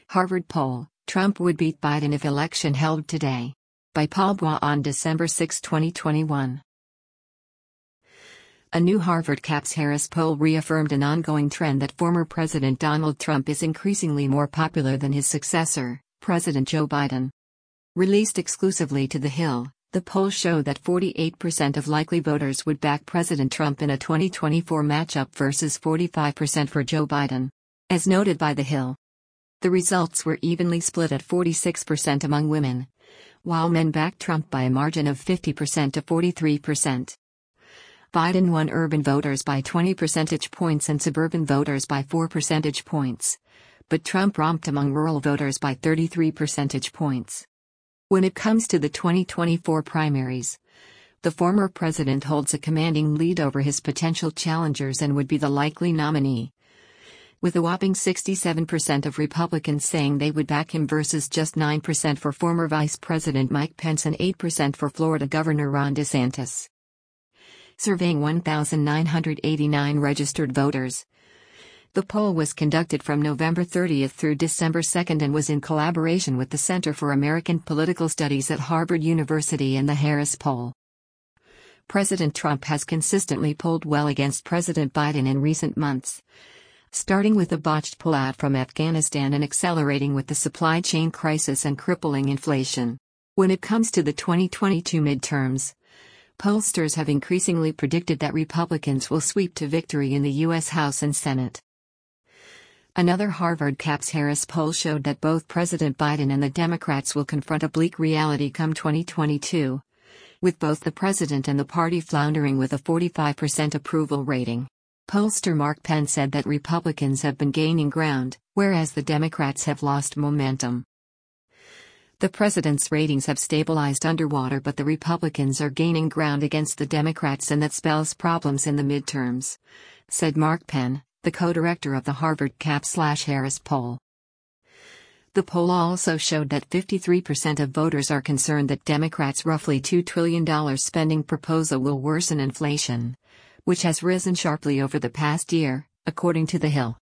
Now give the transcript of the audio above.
Harvard poll, Trump would beat Biden if election held today. By Paul Bois on December 6, 2021. A new Harvard Caps-Harris poll reaffirmed an ongoing trend that former President Donald Trump is increasingly more popular than his successor, President Joe Biden. Released exclusively to The Hill, the poll showed that 48% of likely voters would back President Trump in a 2024 matchup versus 45% for Joe Biden. As noted by The Hill, the results were evenly split at 46% among women, while men backed Trump by a margin of 50% to 43%. Biden won urban voters by 20 percentage points and suburban voters by 4 percentage points, but Trump romped among rural voters by 33 percentage points. When it comes to the 2024 primaries, the former president holds a commanding lead over his potential challengers and would be the likely nominee, with a whopping 67% of Republicans saying they would back him versus just 9% for former Vice President Mike Pence and 8% for Florida Governor Ron DeSantis. Surveying 1,989 registered voters, the poll was conducted from November 30 through December 2 and was in collaboration with the Center for American Political Studies at Harvard University and the Harris Poll. President Trump has consistently polled well against President Biden in recent months, starting with a botched pullout from Afghanistan and accelerating with the supply chain crisis and crippling inflation. When it comes to the 2022 midterms, pollsters have increasingly predicted that Republicans will sweep to victory in the U.S. House and Senate. Another Harvard Caps-Harris poll showed that both President Biden and the Democrats will confront a bleak reality come 2022, with both the president and the party floundering with a 45% approval rating. Pollster Mark Penn said that Republicans have been gaining ground, whereas the Democrats have lost momentum. The president's ratings have stabilized underwater, but the Republicans are gaining ground against the Democrats, and that spells problems in the midterms, said Mark Penn, the co-director of the Harvard Caps-Harris poll. The poll also showed that 53% of voters are concerned that Democrats' roughly $2 trillion spending proposal will worsen inflation, which has risen sharply over the past year, according to The Hill.